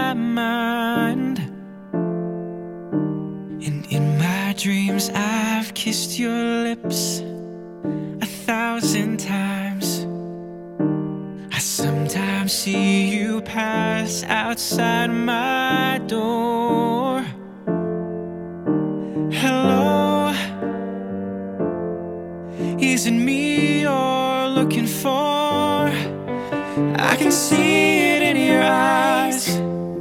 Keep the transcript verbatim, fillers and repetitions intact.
my mind. And in my dreams I've kissed your lips a thousand times. I sometimes see you pass outside my door. Hello, is it me you're looking for? I can see it in your eyes.